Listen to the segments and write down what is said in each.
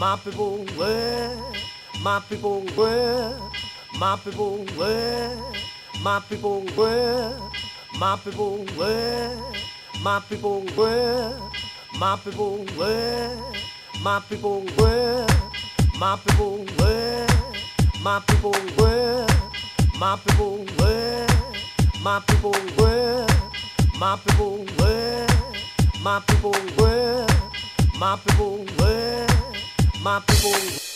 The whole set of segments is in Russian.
My people, where? My people, where? My people, where? My people, where? My people, where? My people, where? My people, where? My people, where? My people, where? My people, where? My people, where? My people, where? My people, where? My people, where? My people, where? My people.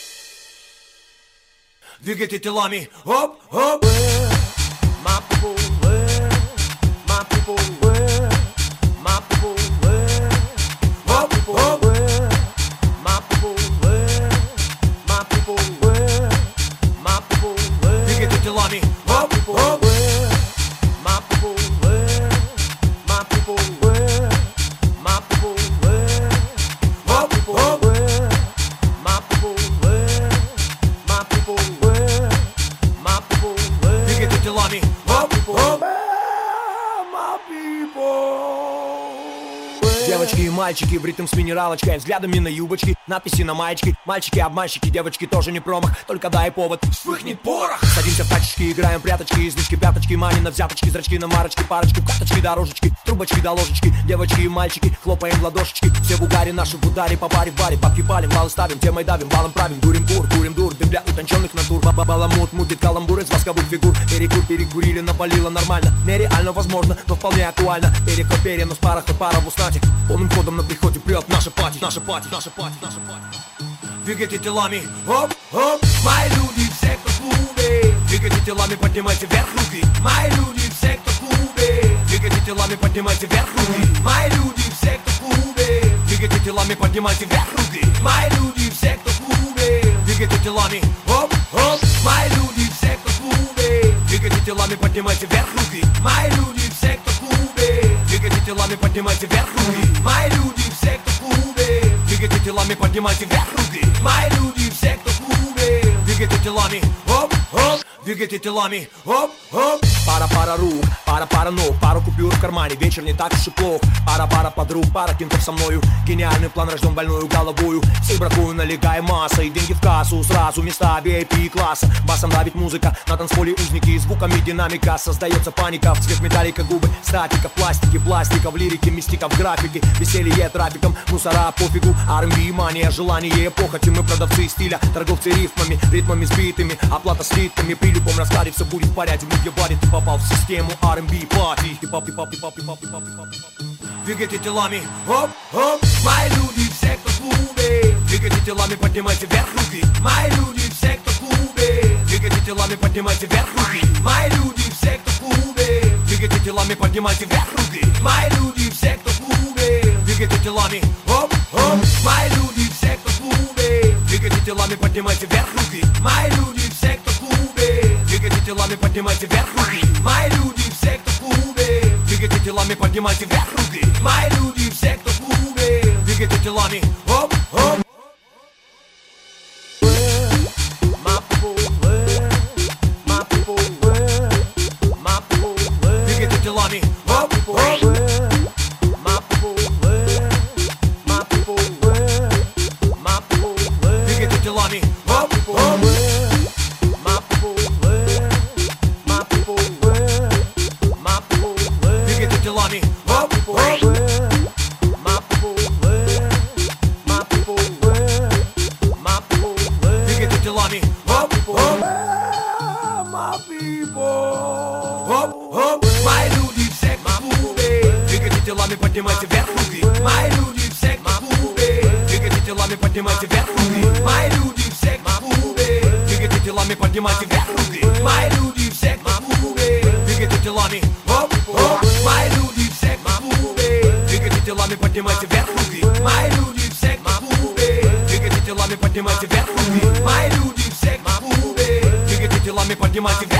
Двигайте телами, оп, оп. My people, where? My people, where? My people, where? My people, where? My people, where? My people, where? My people, where? Двигайте телами, оп, оп. My people, where? My people, where? My people, where? My people, where? My people, where? My people, where? My people, where? Двигайте телами, оп, оп. My people. Девочки и мальчики в ритм с минералочкой, взглядами на юбочки, надписи на маечке. Мальчики обманщики, девочки тоже не промах, только дай повод, вспыхнет порох. Садимся в тачечки, играем пряточки, излишки, пяточки, мани на взяточки, зрачки на марочки, парочки, карточки, дорожечки, трубочки до ложечки. Девочки и мальчики, хлопаем в ладошечки, все в угаре, наши в ударе, по паре в баре, бабки палим, баллы ставим, темой давим, балом правим, дурим дур, дым для утонченных натур. Баламут мутит каламбур из восковых фигур. Перекурили, напалило нормально, нереально возможно, но вполне актуально. Переход перенос, пароход, пара в устате. Полным ходом на приходе прет наша пати, наша пати, наша пати, наша пати. Двигайте телами, оп, оп. Мои люди, все, кто в клубе. Двигайте телами, поднимайте вверх руки. Мои люди, все, кто в клубе. Двигайте телами, поднимайте вверх руки. Мои люди, все, кто в клубе. Двигайте телами, поднимайте вверх руки. Мои люди, все, кто в клубе. Двигайте телами, оп, оп. Мои люди, все, кто в клубе. Двигайте телами, поднимайте вверх руки. Мои люди, все, кто в клубе. Двигайте телами, поднимайте вверх руки. Мои люди, все, кто в клубе. Двигайте телами, поднимайте вверх руки. Мои люди, все, кто в клубе. Двигайте телами, оп, оп. Двигайте телами, оп, оп. Пара рук, пара ног, пару купюр в кармане, вечер не так уж и плох. Пара подруг, пара кентов со мною. Гениальный план рожден больную головою. Все бракую, налегая масса, и деньги в кассу сразу, места VIP-класса. Басом давит музыка, на танцполе узники, звуками динамика. Создается паника, в цвет металлика губы, статика, в пластике, пластика, в лирике, мистика, в графике. Веселье трафиком, мусора пофигу, R&B, мания, желание, похоти. Мы продавцы стиля, торговцы рифмами, ритмами сбитыми, оплата слитками. При любом раскладе все будет в порядке, мы ебали, ты попал в систему R&B пати. Хип-хоп. Двигайте телами, оп, оп. Мои люди, все, кто в клубе. Двигайте телами, поднимайте вверх руки. Мои люди, все, кто в клубе. Двигайте телами, поднимайте вверх руки. Мои люди, все, кто в клубе. Двигайте телами, поднимайте вверх руки. Мои люди, все, кто в клубе. Двигайте телами, оп, оп. Мои люди, все, кто в клубе. Двигайте телами, поднимайте вверх руки. Мои люди, все, кто в клубе. Двигайте телами, поднимайте вверх руки. Мои люди, все, кто в клубе. Двигайте телами, поднимайте вверх руки. Мои люди, все, кто в клубе. Двигайте телами, оп, оп. Двигайте телами, оп, оп. Двигайте телами, оп, оп. Двигайте телами, оп, оп. Двигайте телами, оп, оп. Оп, оп. Мои люди, все, кто в клубе. Двигайте телами, поднимайте вверх руки. Мои люди, все, кто в клубе. Двигайте телами, поднимайте вверх руки. Мои люди, все, кто в клубе. Двигайте телами, поднимайте вверх руки. Мои люди, все, кто в клубе. Двигайте телами, оп, оп. Мои люди, все, кто в клубе. Двигайте телами, поднимайте вверх руки. Мои люди, все, кто в клубе. Двигайте телами, поднимайте вверх руки. Мои люди, все, кто в клубе. Двигайте телами, поднимайте вверх руки.